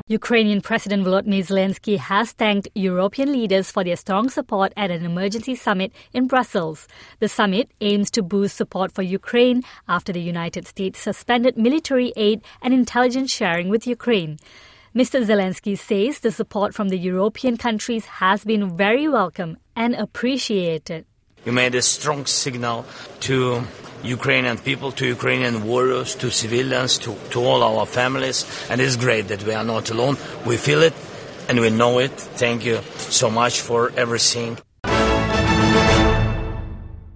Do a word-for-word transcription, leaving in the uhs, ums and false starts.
Ukrainian President Volodymyr Zelensky has thanked European leaders for their strong support at an emergency summit in Brussels. The summit aims to boost support for Ukraine after the United States suspended military aid and intelligence sharing with Ukraine. Mister Zelensky says the support from the European countries has been very welcome and appreciated. You made a strong signal to Ukrainian people, to Ukrainian warriors, to civilians, to, to all our families. And it's great that we are not alone. We feel it and we know it. Thank you so much for everything.